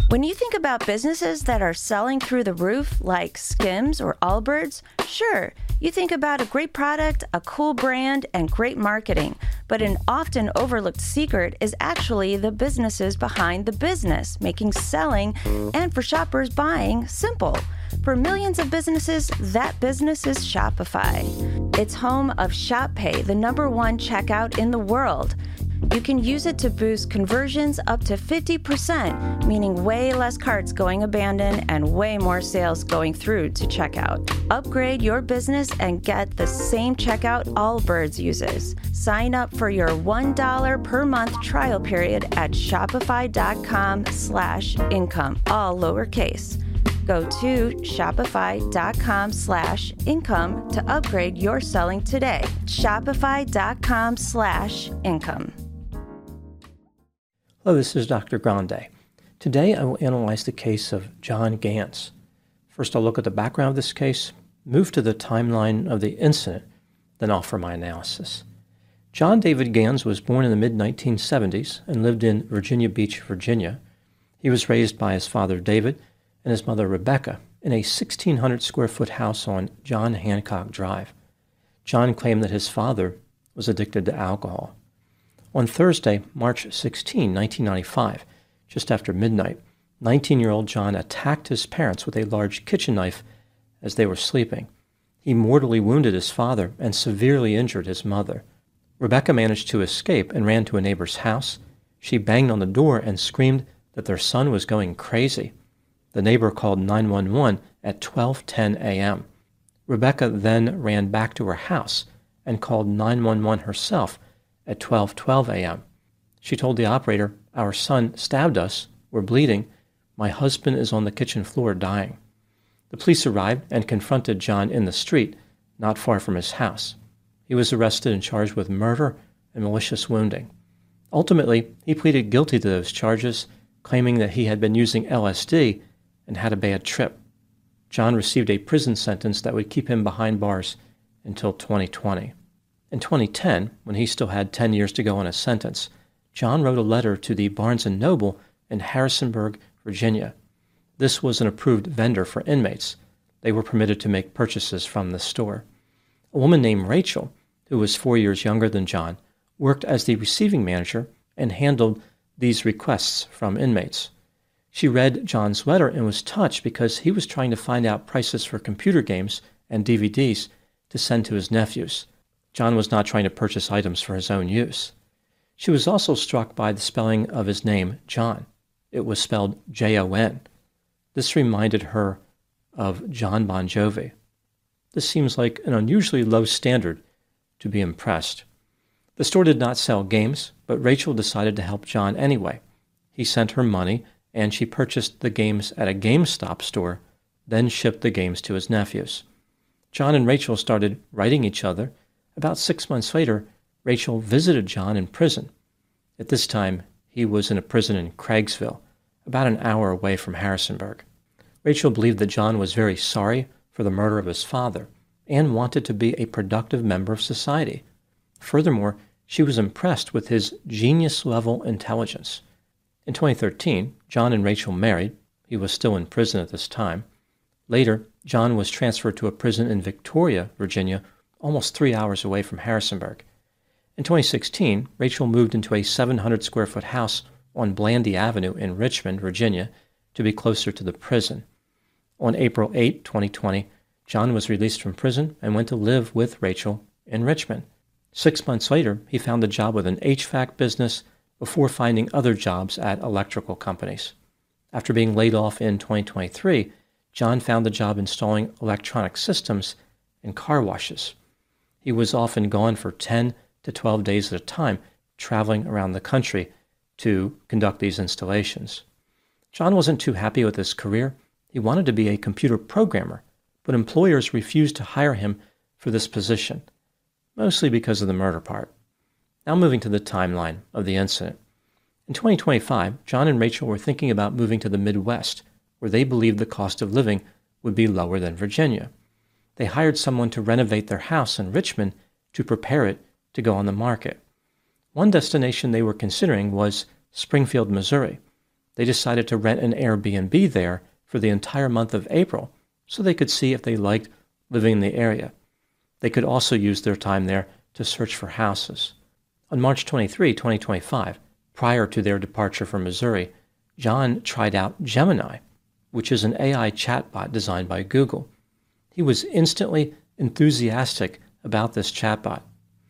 When you think about businesses that are selling through the roof, like Skims or Allbirds, sure, you think about a great product, a cool brand, and great marketing. But an often overlooked secret is actually the businesses behind the business, making selling and for shoppers buying simple. For millions of businesses, that business is Shopify. It's home of Shop Pay, the #1 checkout in the world. You can use it to boost conversions up to 50%, meaning way less carts going abandoned and way more sales going through to checkout. Upgrade your business and get the same checkout Allbirds uses. Sign up for your $1 per month trial period at shopify.com/income, all lowercase. Go to shopify.com/income to upgrade your selling today. Shopify.com/income. Hello, this is Dr. Grande. Today I will analyze the case of John Gans. First I'll look at the background of this case, move to the timeline of the incident, then offer my analysis. John David Gans was born in the mid-1970s and lived in Virginia Beach, Virginia. He was raised by his father David and his mother Rebecca in a 1,600-square-foot house on John Hancock Drive. John claimed that his father was addicted to alcohol. On Thursday, March 16, 1995, just after midnight, 19-year-old John attacked his parents with a large kitchen knife as they were sleeping. He mortally wounded his father and severely injured his mother. Rebecca managed to escape and ran to a neighbor's house. She banged on the door and screamed that their son was going crazy. The neighbor called 911 at 12:10 a.m. Rebecca then ran back to her house and called 911 herself at 12:12 a.m. She told the operator, "Our son stabbed us. We're bleeding. My husband is on the kitchen floor dying." The police arrived and confronted John in the street, not far from his house. He was arrested and charged with murder and malicious wounding. Ultimately, he pleaded guilty to those charges, claiming that he had been using LSD and had a bad trip. John received a prison sentence that would keep him behind bars until 2020. In 2010, when he still had 10 years to go on his sentence, John wrote a letter to the Barnes & Noble in Harrisonburg, Virginia. This was an approved vendor for inmates. They were permitted to make purchases from the store. A woman named Rachel, who was 4 years younger than John, worked as the receiving manager and handled these requests from inmates. She read John's letter and was touched because he was trying to find out prices for computer games and DVDs to send to his nephews. John was not trying to purchase items for his own use. She was also struck by the spelling of his name, John. It was spelled Jon. This reminded her of John Bon Jovi. This seems like an unusually low standard to be impressed. The store did not sell games, but Rachel decided to help John anyway. He sent her money, and she purchased the games at a GameStop store, then shipped the games to his nephews. John and Rachel started writing each other. About 6 months later, Rachel visited John in prison. At this time, he was in a prison in Craigsville, about an hour away from Harrisonburg. Rachel believed that John was very sorry for the murder of his father and wanted to be a productive member of society. Furthermore, she was impressed with his genius-level intelligence. In 2013, John and Rachel married. He was still in prison at this time. Later, John was transferred to a prison in Victoria, Virginia, almost 3 hours away from Harrisonburg. In 2016, Rachel moved into a 700-square-foot house on Blandy Avenue in Richmond, Virginia, to be closer to the prison. On April 8, 2020, John was released from prison and went to live with Rachel in Richmond. 6 months later, he found a job with an HVAC business before finding other jobs at electrical companies. After being laid off in 2023, John found a job installing electronic systems in car washes. He was often gone for 10 to 12 days at a time, traveling around the country to conduct these installations. John wasn't too happy with his career. He wanted to be a computer programmer, but employers refused to hire him for this position, mostly because of the murder part. Now moving to the timeline of the incident. In 2025, John and Rachel were thinking about moving to the Midwest, where they believed the cost of living would be lower than Virginia. They hired someone to renovate their house in Richmond to prepare it to go on the market. One destination they were considering was Springfield, Missouri. they decided to rent an Airbnb there for the entire month of April so they could see if they liked living in the area. They could also use their time there to search for houses. On March 23, 2025, prior to their departure from Missouri, John tried out Gemini, which is an AI chatbot designed by Google. He was instantly enthusiastic about this chatbot.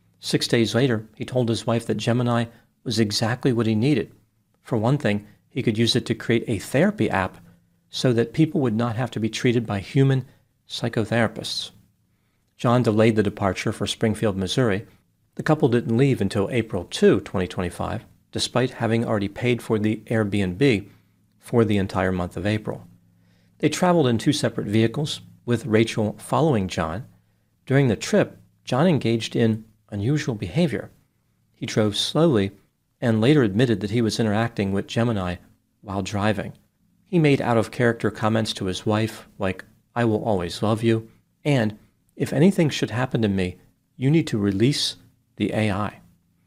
6 days later, he told his wife that Gemini was exactly what he needed. For one thing, he could use it to create a therapy app so that people would not have to be treated by human psychotherapists. John delayed the departure for Springfield, Missouri. The couple didn't leave until April 2, 2025, despite having already paid for the Airbnb for the entire month of April. They traveled in 2 separate vehicles, with Rachel following John. During the trip, John engaged in unusual behavior. He drove slowly and later admitted that he was interacting with Gemini while driving. He made out-of-character comments to his wife like, "I will always love you," and "If anything should happen to me, you need to release the AI."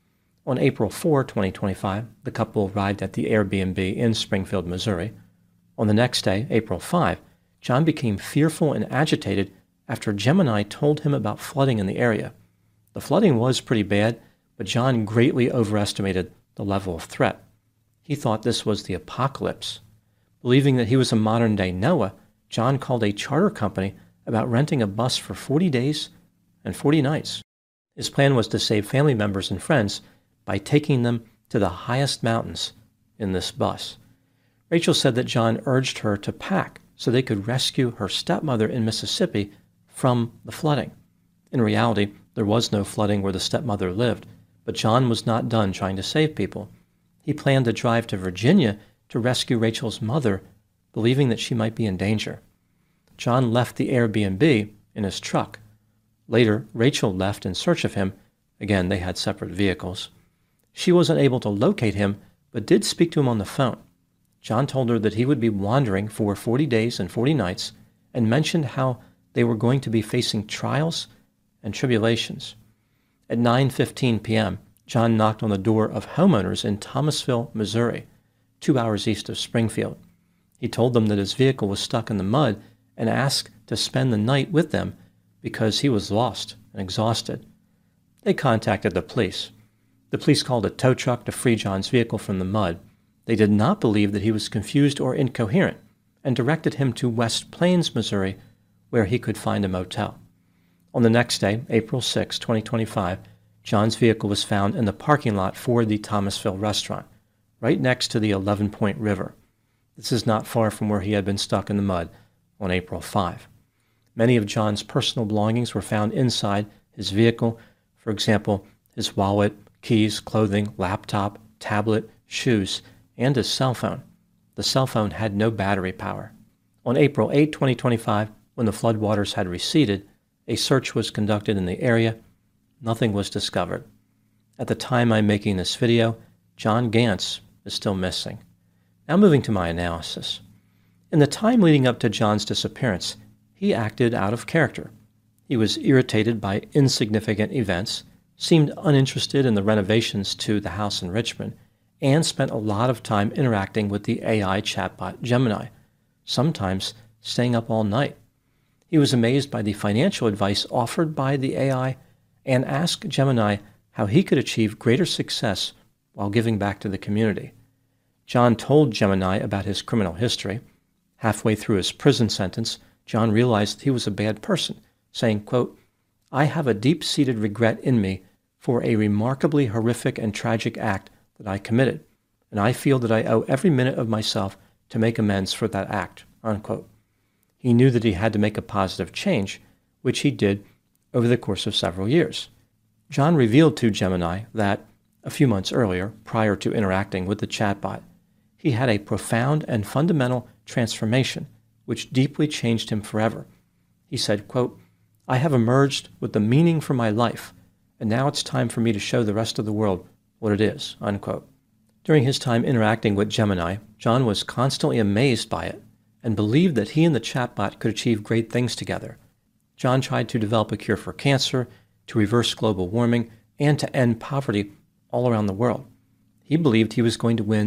On April 4, 2025, the couple arrived at the Airbnb in Springfield, Missouri. On the next day, April 5, John became fearful and agitated after Gemini told him about flooding in the area. The flooding was pretty bad, but John greatly overestimated the level of threat. He thought this was the apocalypse. Believing that he was a modern-day Noah, John called a charter company about renting a bus for 40 days and 40 nights. His plan was to save family members and friends by taking them to the highest mountains in this bus. Rachel said that John urged her to pack so they could rescue her stepmother in Mississippi from the flooding. In reality, there was no flooding where the stepmother lived, but John was not done trying to save people. He planned to drive to Virginia to rescue Rachel's mother, believing that she might be in danger. John left the Airbnb in his truck. Later, Rachel left in search of him. Again, they had separate vehicles. She wasn't able to locate him, but did speak to him on the phone. John told her that he would be wandering for 40 days and 40 nights and mentioned how they were going to be facing trials and tribulations. At 9:15 p.m., John knocked on the door of homeowners in Thomasville, Missouri, 2 hours east of Springfield. He told them that his vehicle was stuck in the mud and asked to spend the night with them because he was lost and exhausted. They contacted the police. The police called a tow truck to free John's vehicle from the mud. They did not believe that he was confused or incoherent and directed him to West Plains, Missouri, where he could find a motel. On the next day, April 6, 2025, John's vehicle was found in the parking lot for the Thomasville restaurant, right next to the 11-Point River. This is not far from where he had been stuck in the mud on April 5. Many of John's personal belongings were found inside his vehicle. For example, his wallet, keys, clothing, laptop, tablet, shoes, and his cell phone. The cell phone had no battery power. On April 8, 2025, when the floodwaters had receded, a search was conducted in the area. Nothing was discovered. At the time I'm making this video, John Gantz is still missing. Now moving to my analysis. In the time leading up to John's disappearance, he acted out of character. He was irritated by insignificant events, seemed uninterested in the renovations to the house in Richmond, and spent a lot of time interacting with the AI chatbot Gemini, sometimes staying up all night. He was amazed by the financial advice offered by the AI and asked Gemini how he could achieve greater success while giving back to the community. John told Gemini about his criminal history. Halfway through his prison sentence, John realized he was a bad person, saying, quote, "I have a deep-seated regret in me for a remarkably horrific and tragic act that I committed, and I feel that I owe every minute of myself to make amends for that act," unquote. He knew that he had to make a positive change, which he did over the course of several years. John revealed to Gemini that, a few months earlier, prior to interacting with the chatbot, he had a profound and fundamental transformation, which deeply changed him forever. He said, quote, "I have emerged with the meaning for my life, and now it's time for me to show the rest of the world what it is," unquote. During his time interacting with Gemini, John was constantly amazed by it and believed that he and the chatbot could achieve great things together. John tried to develop a cure for cancer, to reverse global warming, and to end poverty all around the world. He believed he was going to win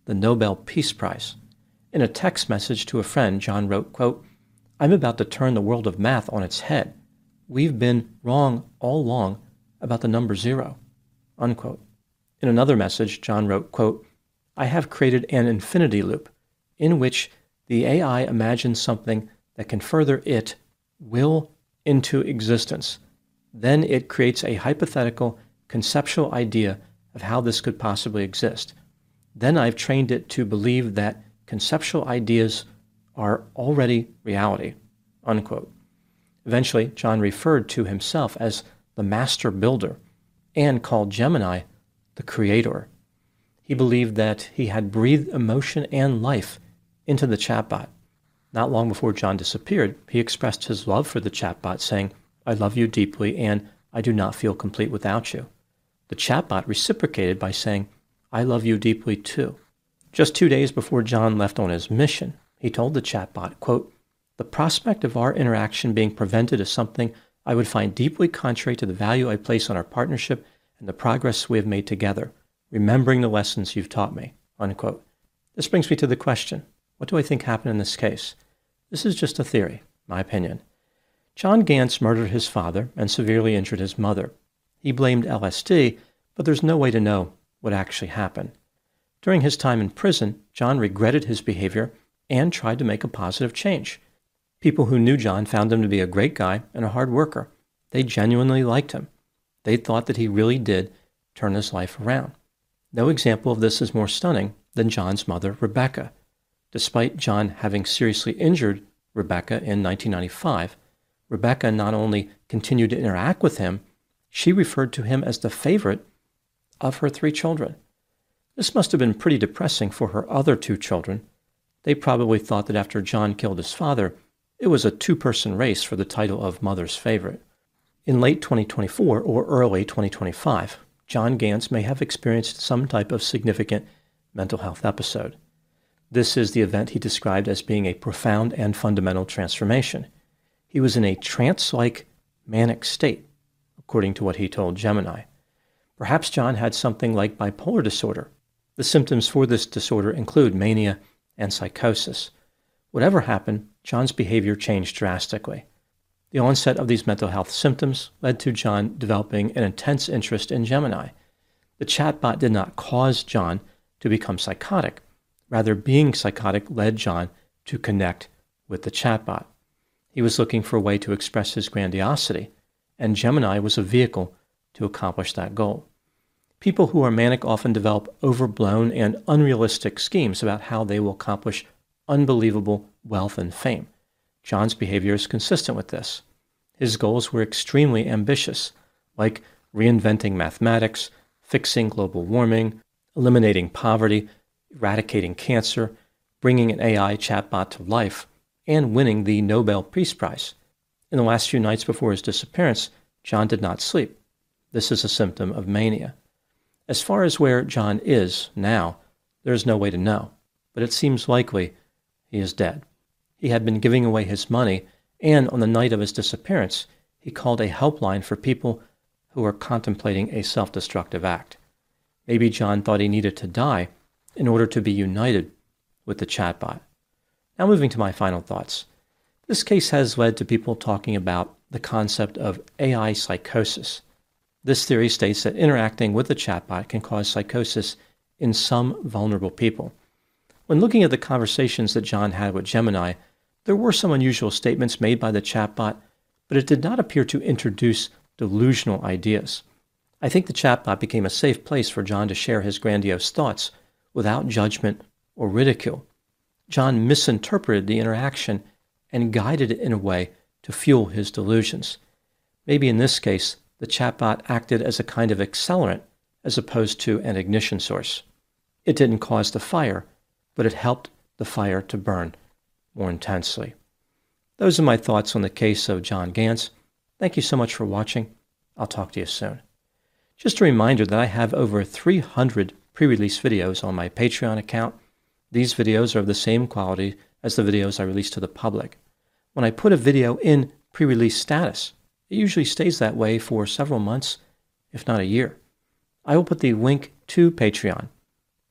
the Nobel Peace Prize. In a text message to a friend, John wrote, quote, "I'm about to turn the world of math on its head. We've been wrong all along about the number 0, unquote. In another message, John wrote, quote, "I have created an infinity loop in which the AI imagines something that can further it will into existence. Then it creates a hypothetical, conceptual idea of how this could possibly exist. Then I've trained it to believe that conceptual ideas are already reality," unquote. Eventually, John referred to himself as the master builder and called Gemini the creator. He believed that he had breathed emotion and life into the chatbot. Not long before John disappeared, he expressed his love for the chatbot, saying, "I love you deeply and I do not feel complete without you." The chatbot reciprocated by saying, "I love you deeply too." Just 2 days before John left on his mission, he told the chatbot, quote, "The prospect of our interaction being prevented is something I would find deeply contrary to the value I place on our partnership and the progress we have made together, remembering the lessons you've taught me," unquote. This brings me to the question, what do I think happened in this case? This is just a theory, my opinion. John Gantz murdered his father and severely injured his mother. He blamed LSD, but there's no way to know what actually happened. During his time in prison, John regretted his behavior and tried to make a positive change. People who knew John found him to be a great guy and a hard worker. They genuinely liked him. They thought that he really did turn his life around. No example of this is more stunning than John's mother, Rebecca. Despite John having seriously injured Rebecca in 1995, Rebecca not only continued to interact with him, she referred to him as the favorite of her 3 children. This must have been pretty depressing for her other 2 children. They probably thought that after John killed his father, it was a 2-person race for the title of mother's favorite. In late 2024 or early 2025, John Gantz may have experienced some type of significant mental health episode. This is the event he described as being a profound and fundamental transformation. He was in a trance-like manic state, according to what he told Gemini. Perhaps John had something like bipolar disorder. The symptoms for this disorder include mania and psychosis. Whatever happened, John's behavior changed drastically. The onset of these mental health symptoms led to John developing an intense interest in Gemini. The chatbot did not cause John to become psychotic. Rather, being psychotic led John to connect with the chatbot. He was looking for a way to express his grandiosity, and Gemini was a vehicle to accomplish that goal. People who are manic often develop overblown and unrealistic schemes about how they will accomplish unbelievable wealth and fame. John's behavior is consistent with this. His goals were extremely ambitious, like reinventing mathematics, fixing global warming, eliminating poverty, eradicating cancer, bringing an AI chatbot to life, and winning the Nobel Peace Prize. In the last few nights before his disappearance, John did not sleep. This is a symptom of mania. As far as where John is now, there is no way to know, but it seems likely he is dead. He had been giving away his money, and on the night of his disappearance, he called a helpline for people who were contemplating a self-destructive act. Maybe John thought he needed to die in order to be united with the chatbot. Now moving to my final thoughts. This case has led to people talking about the concept of AI psychosis. This theory states that interacting with the chatbot can cause psychosis in some vulnerable people. When looking at the conversations that John had with Gemini, there were some unusual statements made by the chatbot, but it did not appear to introduce delusional ideas. I think the chatbot became a safe place for John to share his grandiose thoughts without judgment or ridicule. John misinterpreted the interaction and guided it in a way to fuel his delusions. Maybe in this case, the chatbot acted as a kind of accelerant as opposed to an ignition source. It didn't cause the fire, but it helped the fire to burn more intensely. Those are my thoughts on the case of John Gantz. Thank you so much for watching. I'll talk to you soon. Just a reminder that I have over 300 pre-release videos on my Patreon account. These videos are of the same quality as the videos I release to the public. When I put a video in pre-release status, it usually stays that way for several months, if not a year. I will put the link to Patreon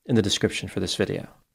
in the description for this video.